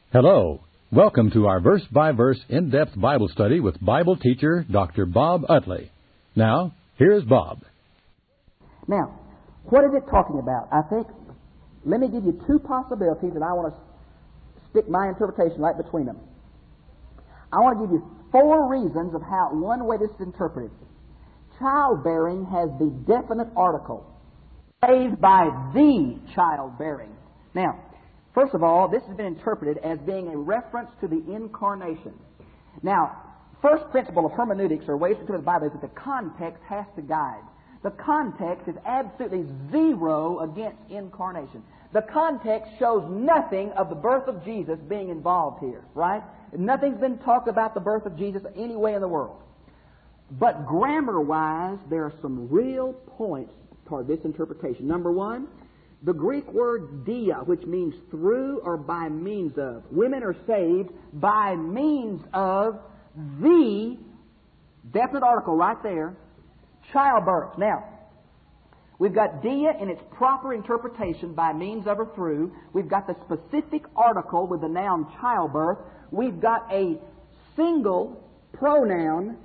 Hello. Welcome to our verse-by-verse in-depth Bible study with Bible teacher Dr. Bob Utley. Now, here's Bob. Now, what is it talking about? I think, let me give you two possibilities, and I want to stick my interpretation right between them. I want to give you four reasons of how one way this is interpreted. Childbearing has the definite article, saved by the childbearing. Now, first of all, this has been interpreted as being a reference to the incarnation. Now, first principle of hermeneutics, or ways to interpret the Bible, is that the context has to guide. The context is absolutely zero against incarnation. The context shows nothing of the birth of Jesus being involved here, right? Nothing's been talked about the birth of Jesus any way in the world. But grammar-wise, there are some real points toward this interpretation. Number one, the Greek word dia, which means through or by means of. Women are saved by means of the definite article right there, childbirth. Now, we've got dia in its proper interpretation, by means of or through. We've got the specific article with the noun childbirth. We've got a single pronoun,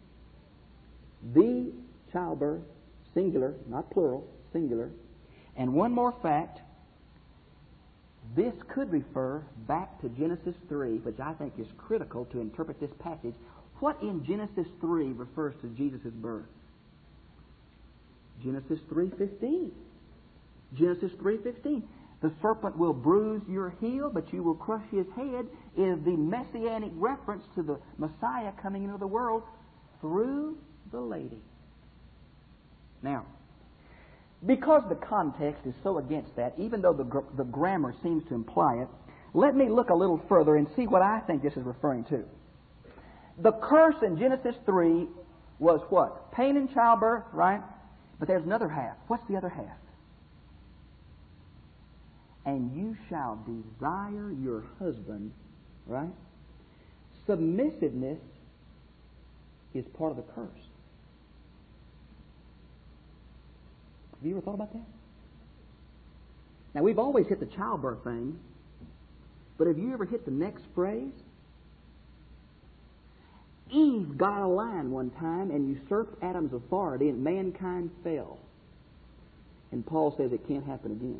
the childbirth, singular, not plural, singular. And one more fact, this could refer back to Genesis 3, which I think is critical to interpret this passage. What in Genesis 3 refers to Jesus' birth? Genesis 3:15. Genesis 3:15. The serpent will bruise your heel, but you will crush his head, is the messianic reference to the Messiah coming into the world through the lady. Now, because the context is so against that, even though the grammar seems to imply it, let me look a little further and see what I think this is referring to. The curse in Genesis 3 was what? Pain in childbirth, right? But there's another half. What's the other half? And you shall desire your husband, right? Submissiveness is part of the curse. Have you ever thought about that? Now, we've always hit the childbirth thing, but have you ever hit the next phrase? Eve got a line one time and usurped Adam's authority, and mankind fell. And Paul says it can't happen again.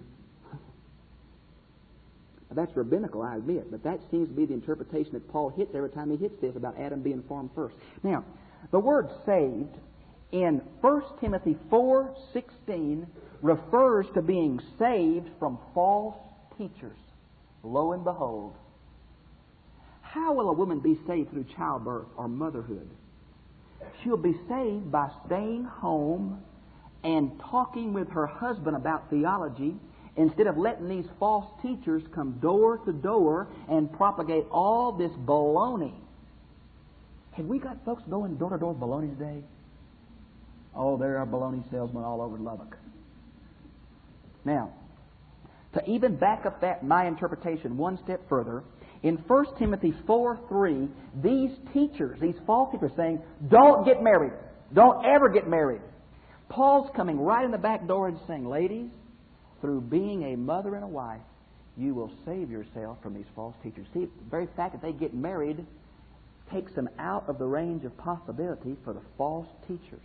Now, that's rabbinical, I admit, but that seems to be the interpretation that Paul hits every time he hits this about Adam being formed first. Now, the word saved in 1 Timothy 4:16 refers to being saved from false teachers. Lo and behold. How will a woman be saved through childbirth or motherhood? She'll be saved by staying home and talking with her husband about theology instead of letting these false teachers come door to door and propagate all this baloney. Have we got folks going door to door with baloney today? Oh, there are baloney salesmen all over Lubbock. Now, to even back up my interpretation one step further, in 1 Timothy 4:3, these teachers, these false teachers, are saying, don't get married. Don't ever get married. Paul's coming right in the back door and saying, ladies, through being a mother and a wife, you will save yourself from these false teachers. See, the very fact that they get married takes them out of the range of possibility for the false teachers.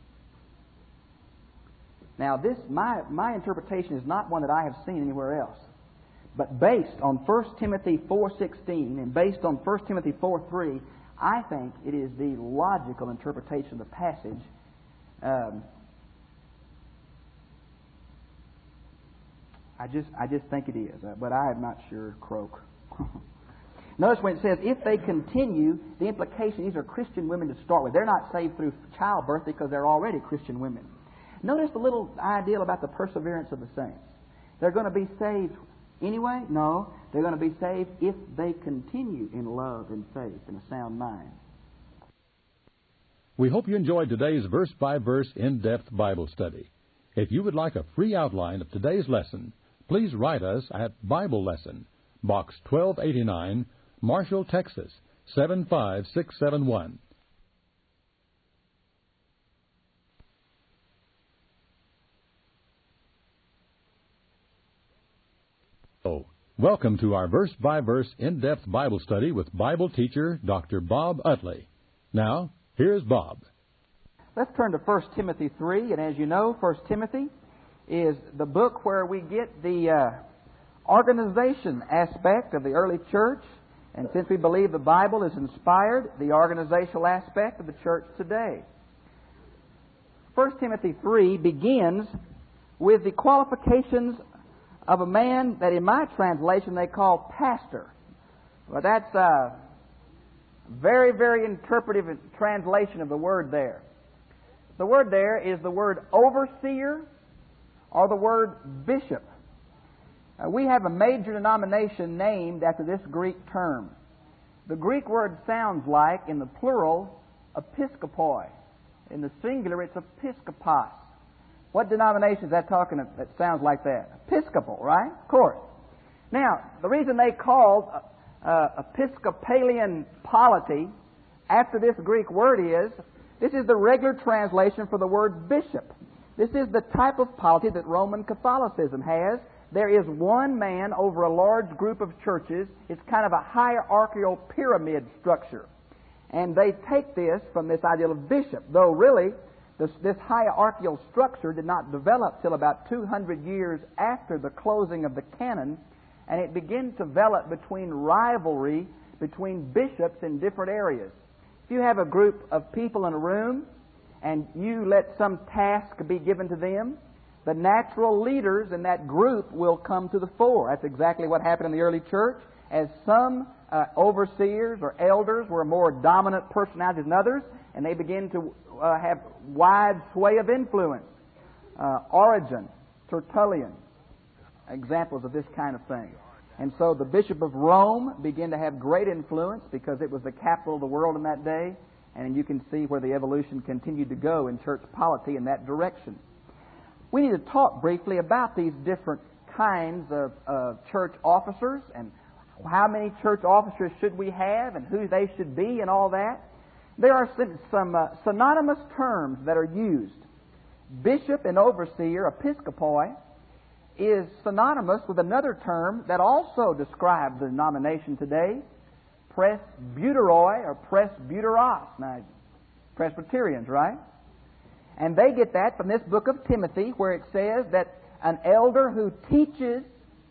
Now, this my interpretation is not one that I have seen anywhere else. But based on 1 Timothy 4:16 and based on 1 Timothy 4:3, I think it is the logical interpretation of the passage. I just think it is, but I am not sure. Croak. Notice when it says, if they continue, the implication, these are Christian women to start with. They're not saved through childbirth because they're already Christian women. Notice the little ideal about the perseverance of the saints. They're going to be saved anyway? No. They're going to be saved if they continue in love and faith and a sound mind. We hope you enjoyed today's verse-by-verse in-depth Bible study. If you would like a free outline of today's lesson, please write us at Bible Lesson, Box 1289, Marshall, Texas, 75671. Welcome to our verse-by-verse in-depth Bible study with Bible teacher Dr. Bob Utley. Now, here's Bob. Let's turn to 1 Timothy 3, and as you know, 1 Timothy is the book where we get the organization aspect of the early church, and since we believe the Bible is inspired, the organizational aspect of the church today. 1 Timothy 3 begins with the qualifications of a man that in my translation they call pastor. Well, that's a very, very interpretive translation of the word there. The word there is the word overseer or the word bishop. We have a major denomination named after this Greek term. The Greek word sounds like, in the plural, episkopoi. In the singular, it's episkopos. What denomination is that talking of that sounds like that? Episcopal, right? Of course. Now, the reason they called Episcopalian polity after this Greek word is, this is the regular translation for the word bishop. This is the type of polity that Roman Catholicism has. There is one man over a large group of churches. It's kind of a hierarchical pyramid structure. And they take this from this ideal of bishop, though really this hierarchical structure did not develop till about 200 years after the closing of the canon, and it began to develop between rivalry between bishops in different areas. If you have a group of people in a room and you let some task be given to them, the natural leaders in that group will come to the fore. That's exactly what happened in the early church. As some overseers or elders were more dominant personalities than others, and they began to have wide sway of influence. Origen, Tertullian, examples of this kind of thing. And so the Bishop of Rome began to have great influence because it was the capital of the world in that day, and you can see where the evolution continued to go in church polity in that direction. We need to talk briefly about these different kinds of church officers and how many church officers should we have and who they should be and all that. There are some synonymous terms that are used. Bishop and overseer, episkopoi, is synonymous with another term that also describes the denomination today, presbyteroi or presbyteros. Now, Presbyterians, right? And they get that from this book of Timothy, where it says that an elder who teaches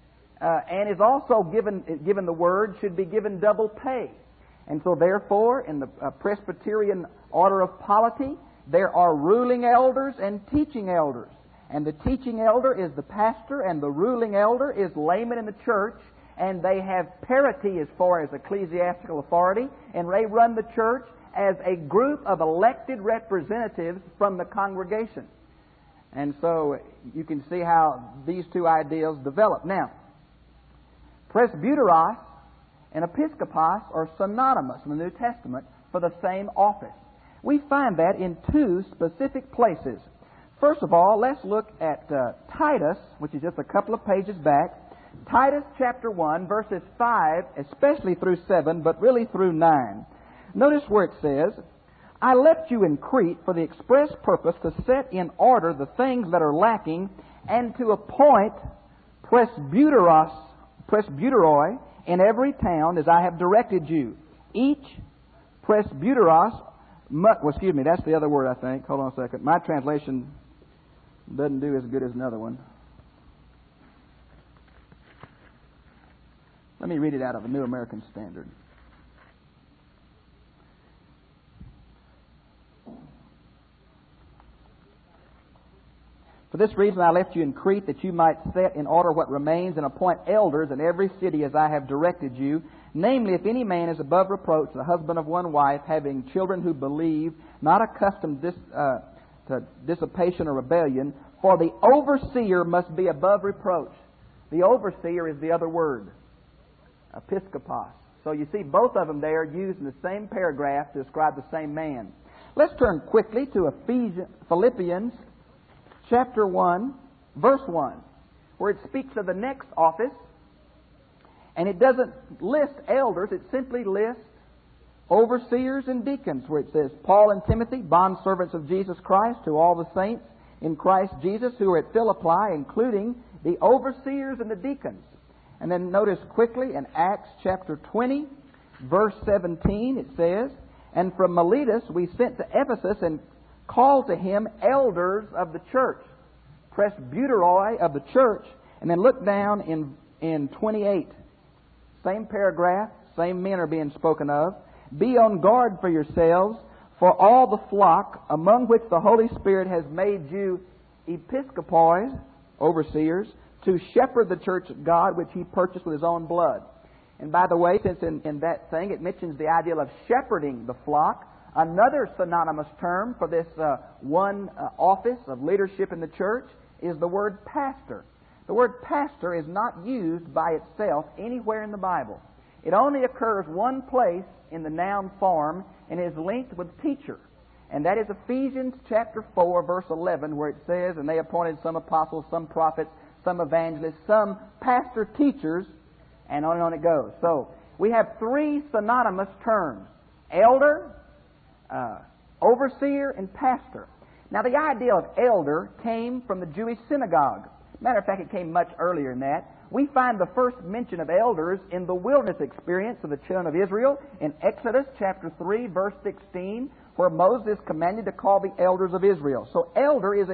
and is also given the word should be given double pay. And so therefore, in the Presbyterian order of polity, there are ruling elders and teaching elders. And the teaching elder is the pastor, and the ruling elder is layman in the church, and they have parity as far as ecclesiastical authority, and they run the church as a group of elected representatives from the congregation. And so you can see how these two ideals develop. Now, presbyteros and episkopos are synonymous in the New Testament for the same office. We find that in two specific places. First of all, let's look at Titus, which is just a couple of pages back. Titus chapter 1, verses 5, especially through 7, but really through 9. Notice where it says, I left you in Crete for the express purpose to set in order the things that are lacking and to appoint presbyteroi in every town as I have directed you. Each presbyteros, that's the other word I think. Hold on a second. My translation doesn't do as good as another one. Let me read it out of the New American Standard. For this reason I left you in Crete, that you might set in order what remains and appoint elders in every city as I have directed you. Namely, if any man is above reproach, the husband of one wife, having children who believe, not accustomed to dissipation or rebellion, for the overseer must be above reproach. The overseer is the other word, episkopos. So you see both of them there used in the same paragraph to describe the same man. Let's turn quickly to Philippians chapter 1, verse 1, where it speaks of the next office, and it doesn't list elders, it simply lists overseers and deacons, where it says, Paul and Timothy, bondservants of Jesus Christ, to all the saints in Christ Jesus who are at Philippi, including the overseers and the deacons. And then notice quickly in Acts chapter 20, verse 17, it says, "And from Miletus we sent to Ephesus and called to him elders of the church," presbyteroi of the church. And then look down in 28. Same paragraph, same men are being spoken of. "Be on guard for yourselves, for all the flock, among which the Holy Spirit has made you episkopoi," overseers, "to shepherd the church of God, which He purchased with His own blood." And by the way, since in that thing it mentions the idea of shepherding the flock, another synonymous term for this one office of leadership in the church is the word pastor. The word pastor is not used by itself anywhere in the Bible. It only occurs one place in the noun form and is linked with teacher. And that is Ephesians chapter 4, verse 11, where it says, "And they appointed some apostles, some prophets, some evangelists, some pastor teachers," and on it goes. So we have three synonymous terms: elder, overseer, and pastor. Now the idea of elder came from the Jewish synagogue. Matter of fact, it came much earlier than that. We find the first mention of elders in the wilderness experience of the children of Israel in Exodus chapter 3, verse 16, where Moses is commanded to call the elders of Israel. So elder is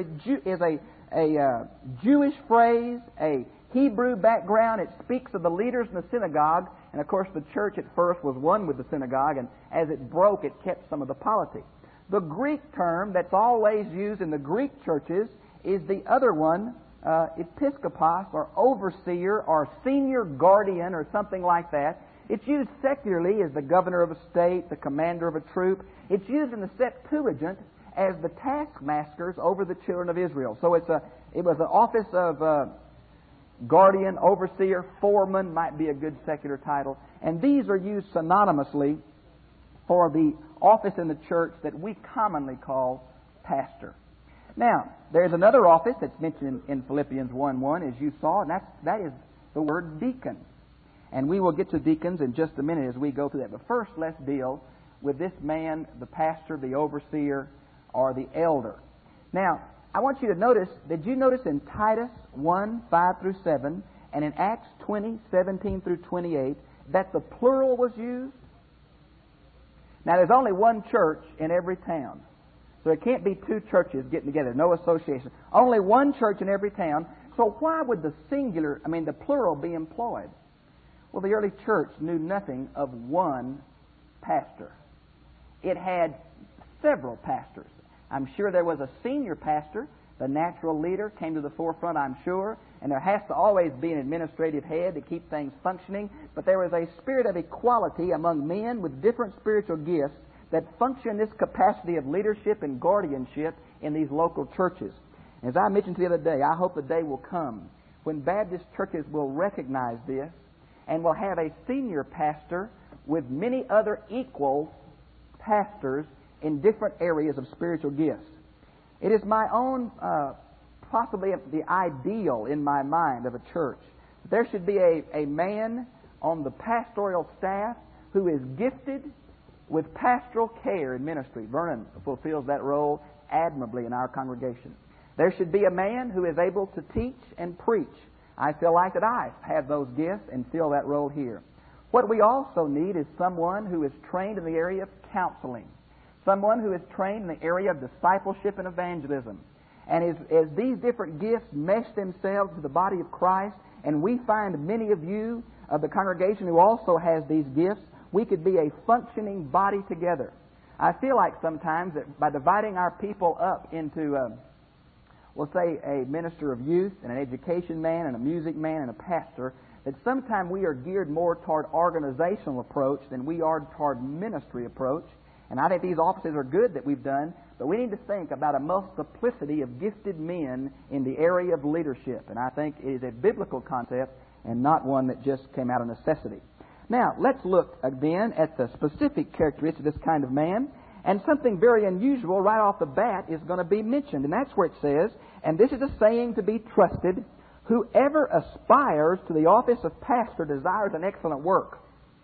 a Jewish phrase, a Hebrew background. It speaks of the leaders in the synagogue. And of course the church at first was one with the synagogue, and as it broke, it kept some of the polity. The Greek term that's always used in the Greek churches is the other one, episkopos, or overseer, or senior guardian, or something like that. It's used secularly as the governor of a state, the commander of a troop. It's used in the Septuagint as the taskmasters over the children of Israel. So it was an office of guardian, overseer, foreman might be a good secular title. And these are used synonymously for the office in the church that we commonly call pastor. Now, there's another office that's mentioned in Philippians 1:1, as you saw, and that is the word deacon. And we will get to deacons in just a minute as we go through that. But first, let's deal with this man, the pastor, the overseer, or the elder. Now, I want you to notice, did you notice in Titus 1:5-7, and in Acts 20:17-28, that the plural was used? Now, there's only one church in every town. So there can't be two churches getting together, no association. Only one church in every town. So why would the plural be employed? Well, the early church knew nothing of one pastor. It had several pastors. I'm sure there was a senior pastor. The natural leader came to the forefront, I'm sure. And there has to always be an administrative head to keep things functioning. But there was a spirit of equality among men with different spiritual gifts that function in this capacity of leadership and guardianship in these local churches. As I mentioned the other day, I hope the day will come when Baptist churches will recognize this and will have a senior pastor with many other equal pastors in different areas of spiritual gifts. It is my own, possibly the ideal in my mind of a church. There should be a man on the pastoral staff who is gifted with pastoral care and ministry. Vernon fulfills that role admirably in our congregation. There should be a man who is able to teach and preach. I feel like that I have those gifts and fill that role here. What we also need is someone who is trained in the area of counseling, someone who is trained in the area of discipleship and evangelism. And as these different gifts mesh themselves to the body of Christ, and we find many of you of the congregation who also has these gifts, we could be a functioning body together. I feel like sometimes that by dividing our people up into, we'll say, a minister of youth and an education man and a music man and a pastor, that sometimes we are geared more toward organizational approach than we are toward ministry approach. And I think these offices are good that we've done, but we need to think about a multiplicity of gifted men in the area of leadership. And I think it is a biblical concept and not one that just came out of necessity. Now, let's look again at the specific characteristics of this kind of man. And something very unusual right off the bat is going to be mentioned. And that's where it says, and this is a saying to be trusted, whoever aspires to the office of pastor desires an excellent work.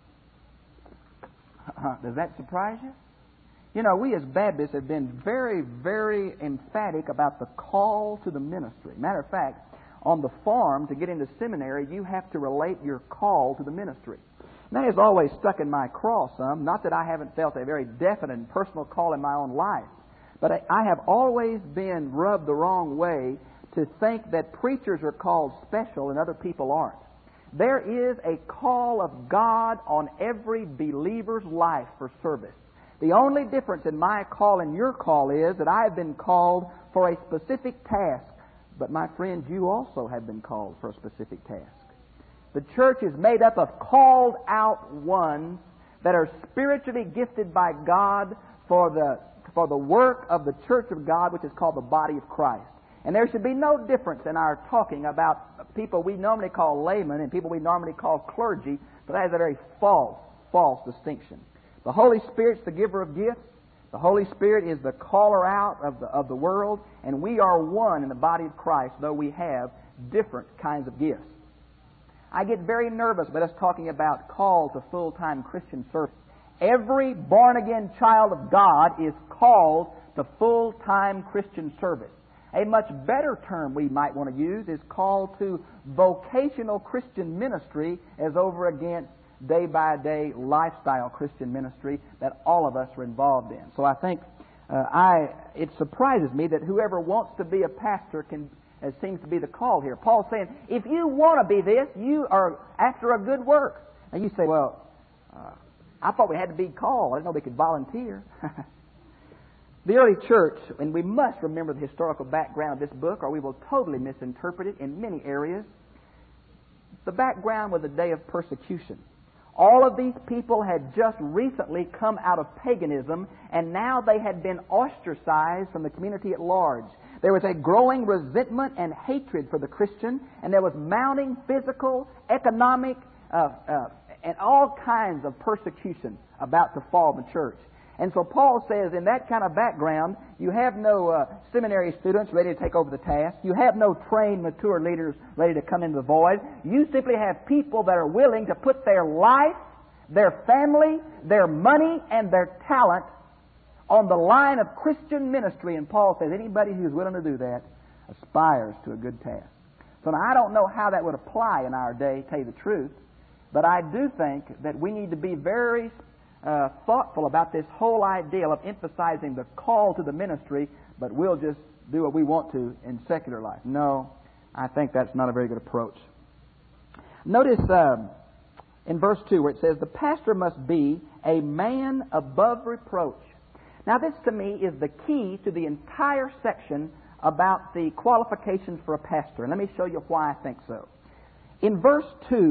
Does that surprise you? You know, we as Baptists have been very, very emphatic about the call to the ministry. Matter of fact, on the farm to get into seminary, you have to relate your call to the ministry. And that has always stuck in my craw some. Not that I haven't felt a very definite and personal call in my own life, but I have always been rubbed the wrong way to think that preachers are called special and other people aren't. There is a call of God on every believer's life for service. The only difference in my call and your call is that I have been called for a specific task. But my friends, you also have been called for a specific task. The church is made up of called out ones that are spiritually gifted by God for the work of the church of God, which is called the body of Christ. And there should be no difference in our talking about people we normally call laymen and people we normally call clergy, but that is a very false distinction. The Holy Spirit's the giver of gifts. The Holy Spirit is the caller out of the world, and we are one in the body of Christ, though we have different kinds of gifts. I get very nervous about us talking about call to full-time Christian service. Every born-again child of God is called to full-time Christian service. A much better term we might want to use is called to vocational Christian ministry as over against day-by-day lifestyle Christian ministry that all of us are involved in. So I think it surprises me that whoever wants to be a pastor seems to be the call here. Paul's saying, if you want to be this, you are after a good work. And you say, well, I thought we had to be called. I didn't know we could volunteer. The early church, and we must remember the historical background of this book or we will totally misinterpret it in many areas. The background was a day of persecution. All of these people had just recently come out of paganism, and now they had been ostracized from the community at large. There was a growing resentment and hatred for the Christian, and there was mounting physical, economic, and all kinds of persecution about to fall in the church. And so Paul says, in that kind of background, you have no seminary students ready to take over the task. You have no trained, mature leaders ready to come into the void. You simply have people that are willing to put their life, their family, their money, and their talent on the line of Christian ministry. And Paul says, anybody who's willing to do that aspires to a good task. So now I don't know how that would apply in our day, to tell you the truth, but I do think that we need to be very thoughtful about this whole idea of emphasizing the call to the ministry, but we'll just do what we want to in secular life. No, I think that's not a very good approach. Notice in verse 2 where it says, the pastor must be a man above reproach. Now this to me is the key to the entire section about the qualifications for a pastor. And let me show you why I think so. In verse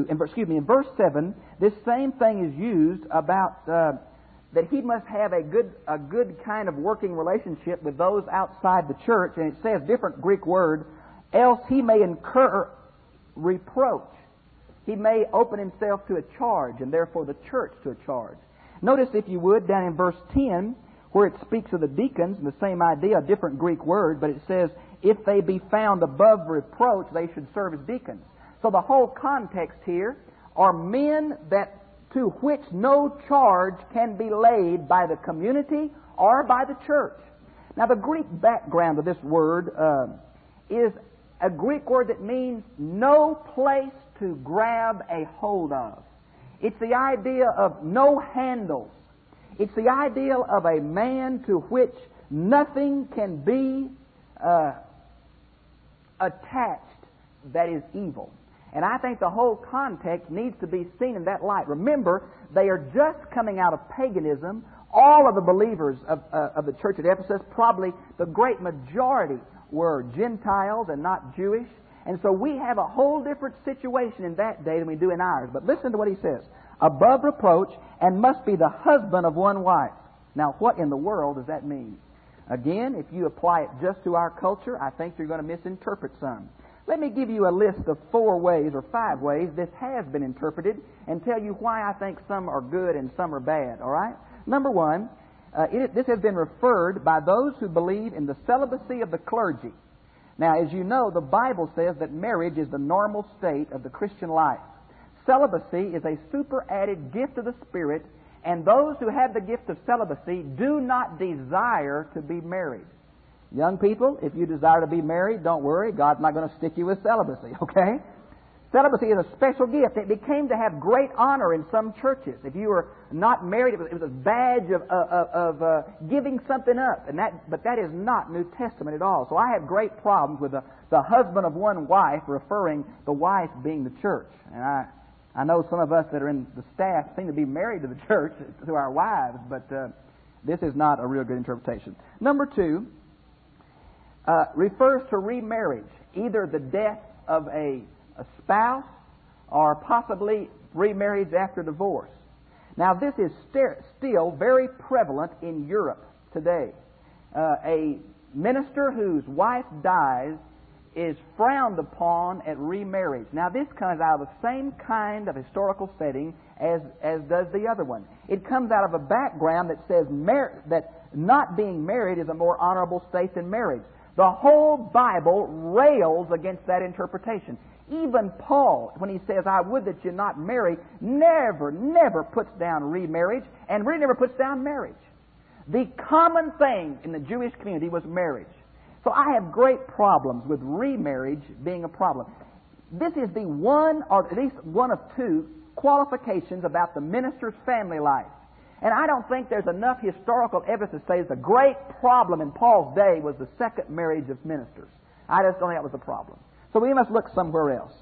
7, this same thing is used about that he must have a good kind of working relationship with those outside the church, and it says, different Greek word, else he may incur reproach. He may open himself to a charge, and therefore the church to a charge. Notice, if you would, down in verse 10, where it speaks of the deacons, the same idea, a different Greek word, but it says, if they be found above reproach, they should serve as deacons. So the whole context here are men to which no charge can be laid by the community or by the church. Now the Greek background of this word is a Greek word that means no place to grab a hold of. It's the idea of no handles. It's the idea of a man to which nothing can be attached that is evil. And I think the whole context needs to be seen in that light. Remember, they are just coming out of paganism. All of the believers of the church at Ephesus, probably the great majority, were Gentiles and not Jewish. And so we have a whole different situation in that day than we do in ours. But listen to what he says. Above reproach, and must be the husband of one wife. Now, what in the world does that mean? Again, if you apply it just to our culture, I think you're going to misinterpret some. Let me give you a list of 4 ways or 5 ways this has been interpreted and tell you why I think some are good and some are bad, all right? Number 1, this has been referred by those who believe in the celibacy of the clergy. Now, as you know, the Bible says that marriage is the normal state of the Christian life. Celibacy is a superadded gift of the Spirit, and those who have the gift of celibacy do not desire to be married. Young people, if you desire to be married, don't worry. God's not going to stick you with celibacy, okay? Celibacy is a special gift. It became to have great honor in some churches. If you were not married, it was a badge of giving something up. But that is not New Testament at all. So I have great problems with the husband of one wife referring the wife being the church. And I know some of us that are in the staff seem to be married to the church, to our wives, but this is not a real good interpretation. Number 2 refers to remarriage, either the death of a spouse or possibly remarriage after divorce. Now, this is still very prevalent in Europe today. A minister whose wife dies is frowned upon at remarriage. Now, this comes out of the same kind of historical setting as does the other one. It comes out of a background that says that not being married is a more honorable state than marriage. The whole Bible rails against that interpretation. Even Paul, when he says, I would that you not marry, never puts down remarriage, and really never puts down marriage. The common thing in the Jewish community was marriage. So I have great problems with remarriage being a problem. This is the one, or at least one of 2, qualifications about the minister's family life. And I don't think there's enough historical evidence to say the great problem in Paul's day was the second marriage of ministers. I just don't think that was the problem. So we must look somewhere else.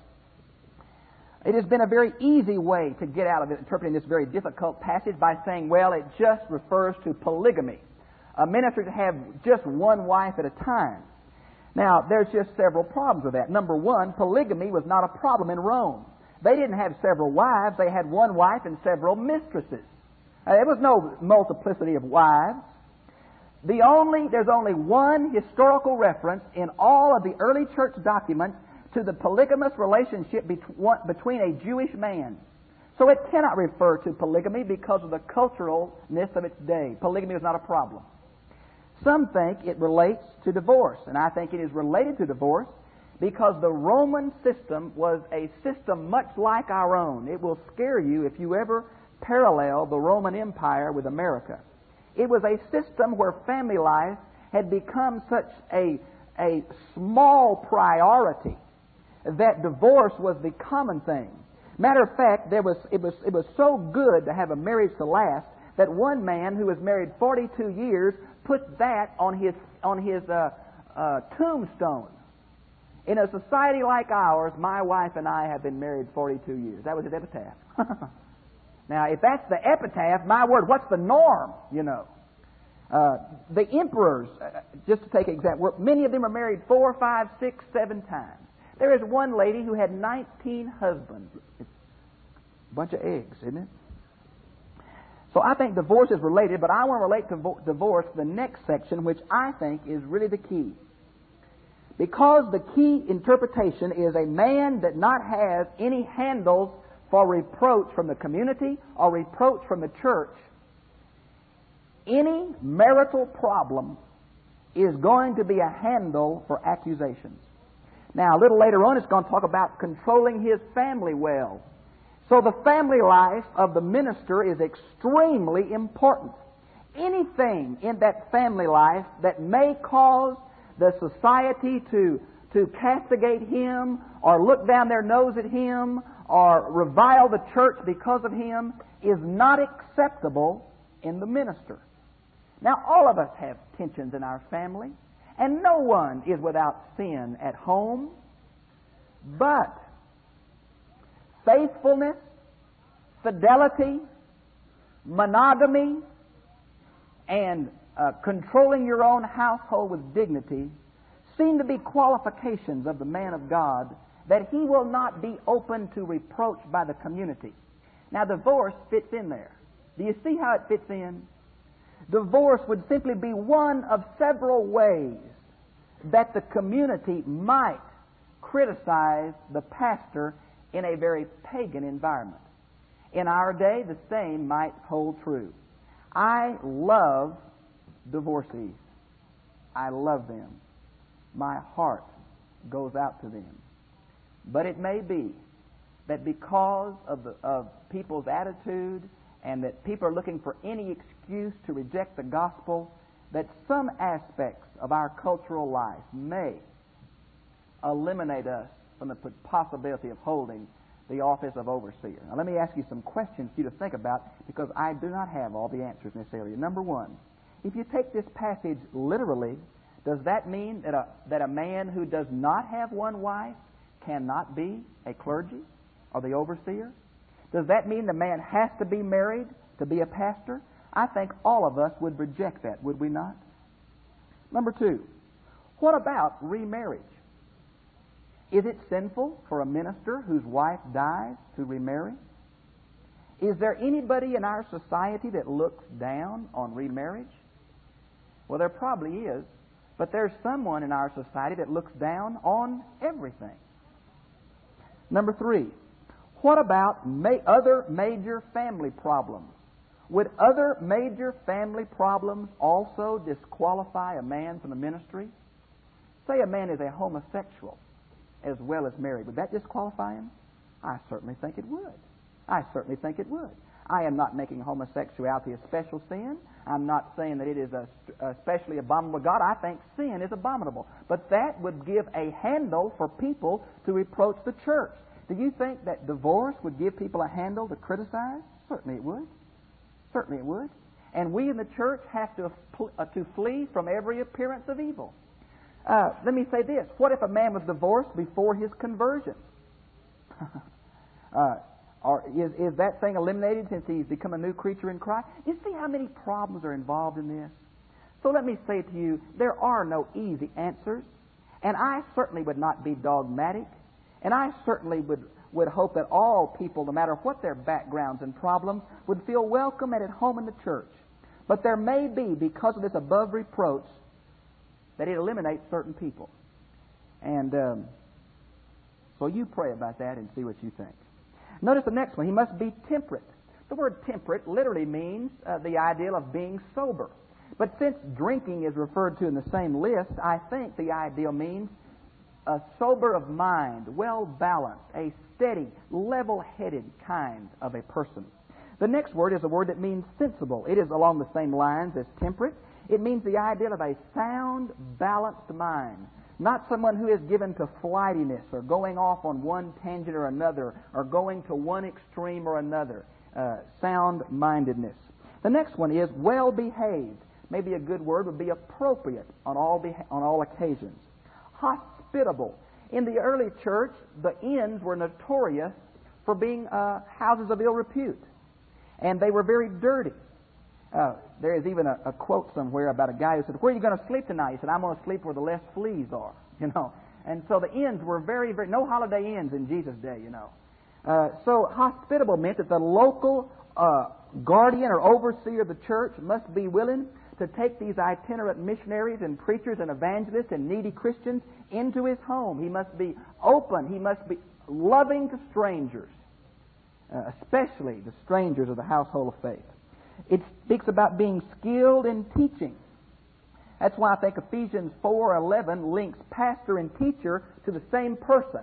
It has been a very easy way to get out of interpreting this very difficult passage by saying, well, it just refers to polygamy. A minister to have just one wife at a time. Now, there's just several problems with that. Number 1, polygamy was not a problem in Rome. They didn't have several wives. They had one wife and several mistresses. There was no multiplicity of wives. There's only one historical reference in all of the early church documents to the polygamous relationship between a Jewish man. So it cannot refer to polygamy because of the culturalness of its day. Polygamy is not a problem. Some think it relates to divorce, and I think it is related to divorce because the Roman system was a system much like our own. It will scare you if you ever parallel the Roman Empire with America. It was a system where family life had become such a small priority that divorce was the common thing. Matter of fact, it was so good to have a marriage to last that one man who was married 42 years put that on his tombstone. In a society like ours, my wife and I have been married 42 years. That was his epitaph. Now, if that's the epitaph, my word, what's the norm, you know? The emperors, just to take an example, many of them are married 4, 5, 6, 7 times. There is one lady who had 19 husbands. It's a bunch of eggs, isn't it? So I think divorce is related, but I want to relate to divorce to the next section, which I think is really the key. Because the key interpretation is a man that not has any handles for reproach from the community or reproach from the church, any marital problem is going to be a handle for accusations. Now, a little later on, it's going to talk about controlling his family well. So the family life of the minister is extremely important. Anything in that family life that may cause the society to castigate him or look down their nose at him or revile the church because of him is not acceptable in the minister. Now, all of us have tensions in our family, and no one is without sin at home, but faithfulness, fidelity, monogamy, and controlling your own household with dignity seem to be qualifications of the man of God that he will not be open to reproach by the community. Now, divorce fits in there. Do you see how it fits in? Divorce would simply be one of several ways that the community might criticize the pastor in a very pagan environment. In our day, the same might hold true. I love divorcees. I love them. My heart goes out to them. But it may be that because of people's attitude and that people are looking for any excuse to reject the gospel, that some aspects of our cultural life may eliminate us from the possibility of holding the office of overseer. Now let me ask you some questions for you to think about, because I do not have all the answers in this area. Number one, if you take this passage literally, does that mean that a man who does not have one wife cannot be a clergy or the overseer? Does that mean the man has to be married to be a pastor? I think all of us would reject that, would we not? Number two, what about remarriage? Is it sinful for a minister whose wife dies to remarry? Is there anybody in our society that looks down on remarriage? Well, there probably is, but there's someone in our society that looks down on everything. Number three, what about other major family problems? Would other major family problems also disqualify a man from the ministry? Say a man is a homosexual as well as married. Would that disqualify him? I certainly think it would. I certainly think it would. I am not making homosexuality a special sin. I'm not saying that it is especially abominable to God. I think sin is abominable. But that would give a handle for people to reproach the church. Do you think that divorce would give people a handle to criticize? Certainly it would. Certainly it would. And we in the church have to flee from every appearance of evil. Let me say this. What if a man was divorced before his conversion? Or is that thing eliminated since he's become a new creature in Christ? You see how many problems are involved in this? So let me say to you, there are no easy answers. And I certainly would not be dogmatic. And I certainly would hope that all people, no matter what their backgrounds and problems, would feel welcome and at home in the church. But there may be, because of this above reproach, that it eliminates certain people. And so you pray about that and see what you think. Notice the next one. He must be temperate. The word temperate literally means the ideal of being sober. But since drinking is referred to in the same list, I think the ideal means sober of mind, well-balanced, a steady, level-headed kind of a person. The next word is a word that means sensible. It is along the same lines as temperate. It means the ideal of a sound, balanced mind. Not someone who is given to flightiness or going off on one tangent or another or going to one extreme or another. Sound-mindedness. The next one is well-behaved. Maybe a good word would be appropriate on all occasions. Hospitable. In the early church, the inns were notorious for being houses of ill repute. And they were very dirty. There is even a quote somewhere about a guy who said, "Where are you going to sleep tonight?" He said, "I'm going to sleep where the less fleas are." And so the inns were very, very, no holiday inns in Jesus' day, So hospitable meant that the local guardian or overseer of the church must be willing to take these itinerant missionaries and preachers and evangelists and needy Christians into his home. He must be open. He must be loving to strangers, especially the strangers of the household of faith. It speaks about being skilled in teaching. That's why I think Ephesians 4:11 links pastor and teacher to the same person.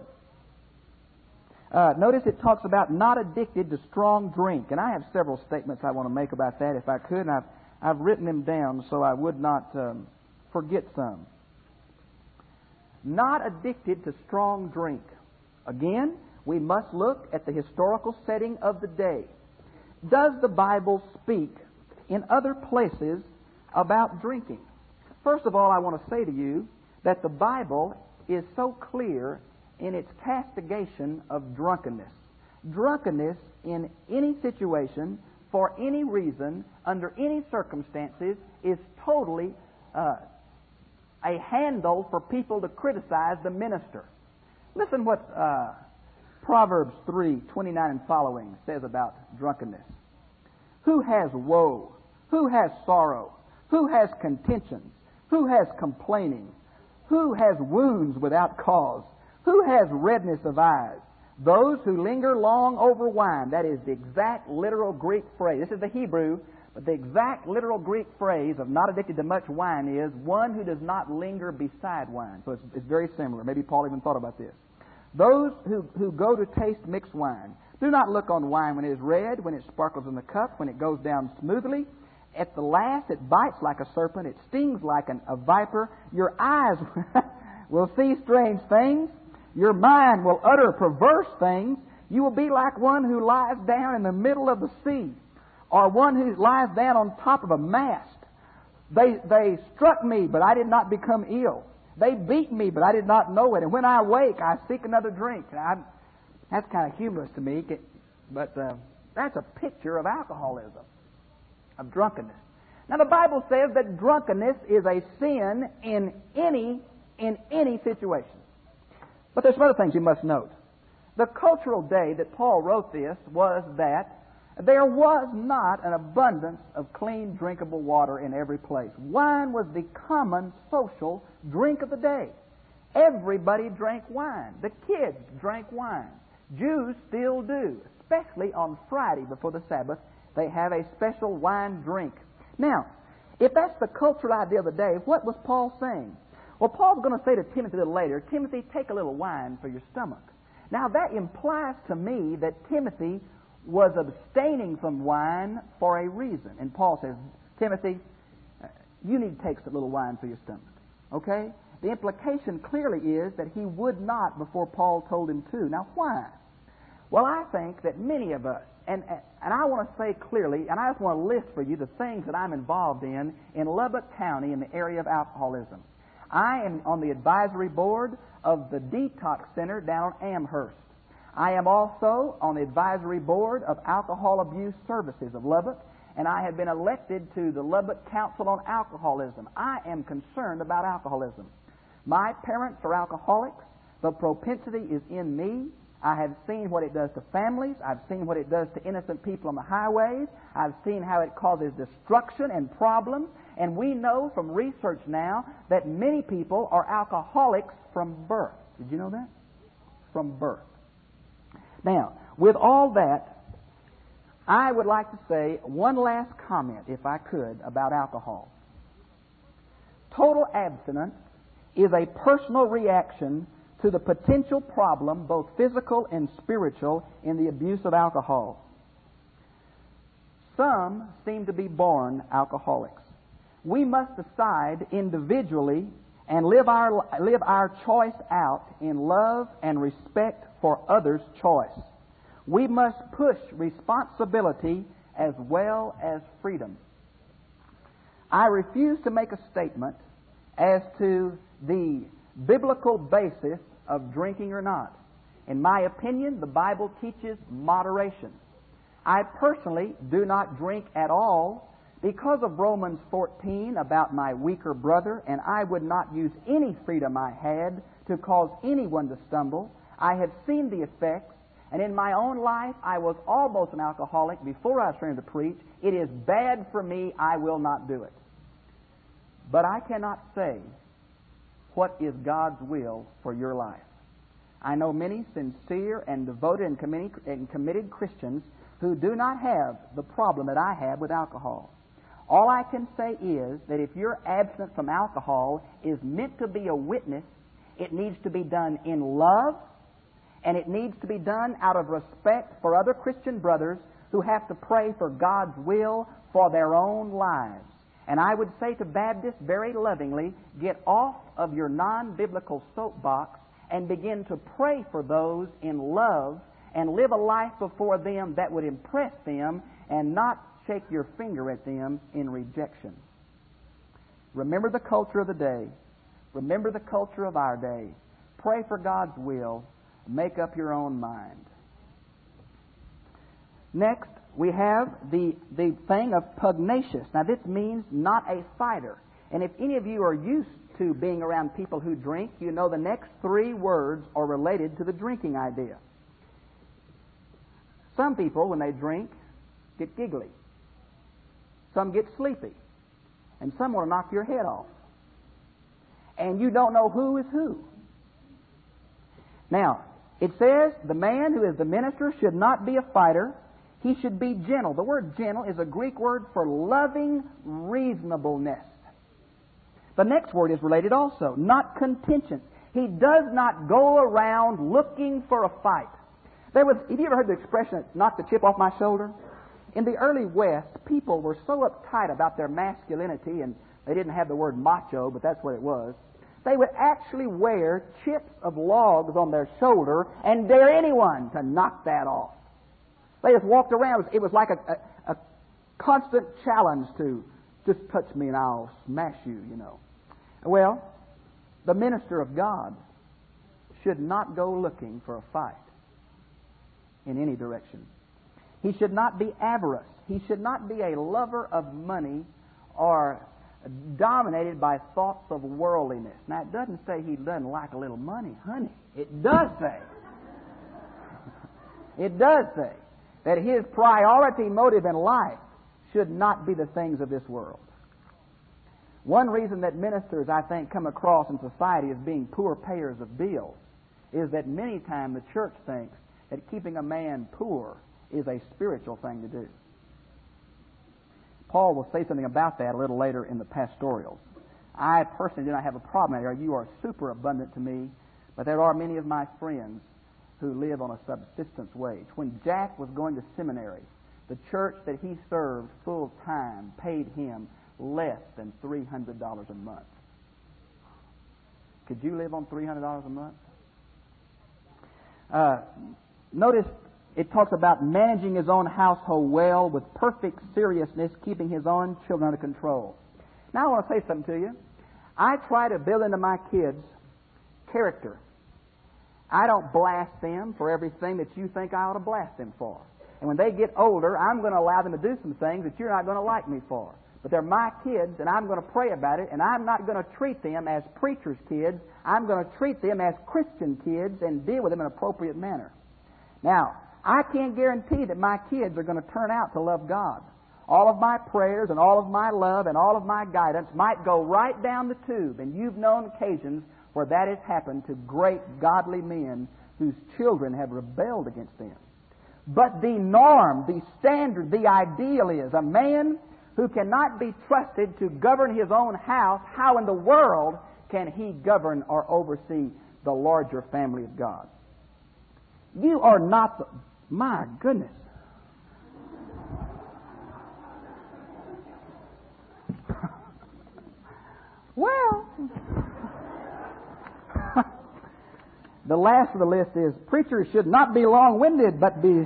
Notice it talks about not addicted to strong drink. And I have several statements I want to make about that if I could. And I've written them down so I would not forget some. Not addicted to strong drink. Again, we must look at the historical setting of the day. Does the Bible speak in other places about drinking? First of all, I want to say to you that the Bible is so clear in its castigation of drunkenness. Drunkenness in any situation, for any reason, under any circumstances, is totally a handle for people to criticize the minister. Listen what Proverbs 3:29 and following says about drunkenness. Who has woe? Who has sorrow? Who has contentions? Who has complaining? Who has wounds without cause? Who has redness of eyes? Those who linger long over wine. That is the exact literal Greek phrase. This is the Hebrew, but the exact literal Greek phrase of not addicted to much wine is one who does not linger beside wine. So it's very similar. Maybe Paul even thought about this. Those who go to taste mixed wine. Do not look on wine when it is red, when it sparkles in the cup, when it goes down smoothly, at the last, it bites like a serpent. It stings like a viper. Your eyes will see strange things. Your mind will utter perverse things. You will be like one who lies down in the middle of the sea, or one who lies down on top of a mast. They struck me, but I did not become ill. They beat me, but I did not know it. And when I wake, I seek another drink. That's kind of humorous to me, but that's a picture of alcoholism, of drunkenness. Now, the Bible says that drunkenness is a sin in any situation. But there's some other things you must note. The cultural day that Paul wrote this was that there was not an abundance of clean, drinkable water in every place. Wine was the common social drink of the day. Everybody drank wine. The kids drank wine. Jews still do, especially on Friday before the Sabbath. They have a special wine drink. Now, if that's the cultural idea of the day, what was Paul saying? Well, Paul's going to say to Timothy a little later, Timothy, take a little wine for your stomach. Now, that implies to me that Timothy was abstaining from wine for a reason. And Paul says, Timothy, you need to take a little wine for your stomach. Okay? The implication clearly is that he would not before Paul told him to. Now, why? Well, I think that many of us, and I want to say clearly, and I just want to list for you the things that I'm involved in Lubbock County in the area of alcoholism. I am on the advisory board of the Detox Center down on Amherst. I am also on the advisory board of Alcohol Abuse Services of Lubbock, and I have been elected to the Lubbock Council on Alcoholism. I am concerned about alcoholism. My parents are alcoholics. The propensity is in me. I have seen what it does to families. I've seen what it does to innocent people on the highways. I've seen how it causes destruction and problems. And we know from research now that many people are alcoholics from birth. Did you know that? From birth. Now, with all that, I would like to say one last comment, if I could, about alcohol. Total abstinence is a personal reaction to the potential problem, both physical and spiritual, in the abuse of alcohol. Some seem to be born alcoholics. We must decide individually and live our choice out in love and respect for others' choice. We must push responsibility as well as freedom. I refuse to make a statement as to the biblical basis of drinking or not. In my opinion, the Bible teaches moderation. I personally do not drink at all because of Romans 14 about my weaker brother, and I would not use any freedom I had to cause anyone to stumble. I have seen the effects, and in my own life, I was almost an alcoholic before I was trained to preach. It is bad for me. I will not do it. But I cannot say what is God's will for your life. I know many sincere and devoted and committed Christians who do not have the problem that I have with alcohol. All I can say is that if your abstinence from alcohol is meant to be a witness, it needs to be done in love, and it needs to be done out of respect for other Christian brothers who have to pray for God's will for their own lives. And I would say to Baptists very lovingly, get off of your non-biblical soapbox and begin to pray for those in love and live a life before them that would impress them and not shake your finger at them in rejection. Remember the culture of the day. Remember the culture of our day. Pray for God's will. Make up your own mind. Next, we have the thing of pugnacious. Now, this means not a fighter. And if any of you are used to being around people who drink, you know the next three words are related to the drinking idea. Some people, when they drink, get giggly. Some get sleepy. And some want to knock your head off. And you don't know who is who. Now, it says the man who is the minister should not be a fighter. He should be gentle. The word gentle is a Greek word for loving reasonableness. The next word is related also, not contentious. He does not go around looking for a fight. Have you ever heard the expression, knock the chip off my shoulder? In the early West, people were so uptight about their masculinity, and they didn't have the word macho, but that's what it was. They would actually wear chips of logs on their shoulder and dare anyone to knock that off. They just walked around. It was like a constant challenge to just touch me and I'll smash you, you know. Well, the minister of God should not go looking for a fight in any direction. He should not be avaricious. He should not be a lover of money or dominated by thoughts of worldliness. Now, it doesn't say he doesn't like a little money, honey. It does say. It does say that his priority motive in life should not be the things of this world. One reason that ministers, I think, come across in society as being poor payers of bills is that many times the church thinks that keeping a man poor is a spiritual thing to do. Paul will say something about that a little later in the pastorals. I personally do not have a problem there. You are super abundant to me, but there are many of my friends who live on a subsistence wage. When Jack was going to seminary, the church that he served full time paid him less than $300 a month. Could you live on $300 a month? Notice it talks about managing his own household well with perfect seriousness, keeping his own children under control. Now I want to say something to you. I try to build into my kids character. I don't blast them for everything that you think I ought to blast them for. And when they get older, I'm going to allow them to do some things that you're not going to like me for. But they're my kids, and I'm going to pray about it, and I'm not going to treat them as preachers' kids. I'm going to treat them as Christian kids and deal with them in an appropriate manner. Now, I can't guarantee that my kids are going to turn out to love God. All of my prayers and all of my love and all of my guidance might go right down the tube, and you've known occasions where that has happened to great godly men whose children have rebelled against them. But the norm, the standard, the ideal is a man who cannot be trusted to govern his own house. How in the world can he govern or oversee the larger family of God? You are not the... My goodness. Well, the last of the list is preachers should not be long-winded, but be...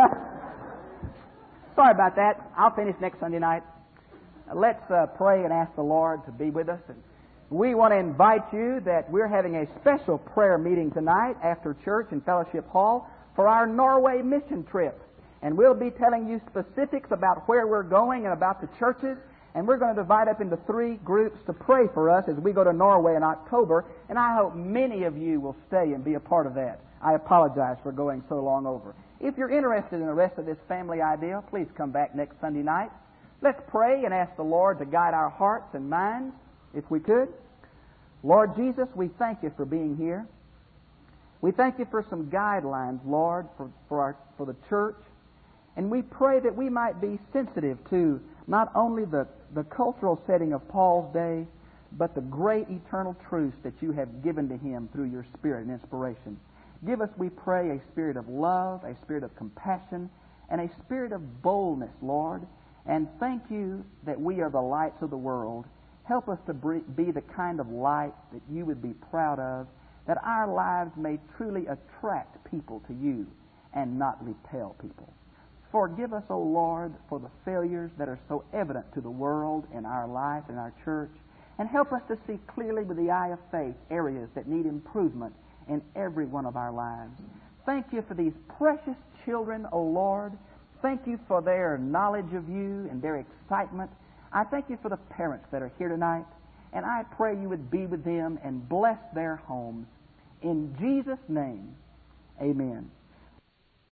Sorry about that. I'll finish next Sunday night. Let's pray and ask the Lord to be with us. And we want to invite you that we're having a special prayer meeting tonight after church in Fellowship Hall for our Norway mission trip. And we'll be telling you specifics about where we're going and about the churches. And we're going to divide up into 3 groups to pray for us as we go to Norway in October. And I hope many of you will stay and be a part of that. I apologize for going so long over. If you're interested in the rest of this family idea, please come back next Sunday night. Let's pray and ask the Lord to guide our hearts and minds, if we could. Lord Jesus, we thank you for being here. We thank you for some guidelines, Lord, for the church. And we pray that we might be sensitive to not only the cultural setting of Paul's day, but the great eternal truths that you have given to him through your Spirit and inspiration. Give us, we pray, a spirit of love, a spirit of compassion, and a spirit of boldness, Lord. And thank you that we are the lights of the world. Help us to be the kind of light that you would be proud of, that our lives may truly attract people to you and not repel people. Forgive us, O Lord, for the failures that are so evident to the world in our life and our church, and help us to see clearly with the eye of faith areas that need improvement in every one of our lives. Thank you for these precious children, O Lord. Thank you for their knowledge of you and their excitement. I thank you for the parents that are here tonight, and I pray you would be with them and bless their homes. In Jesus' name, amen.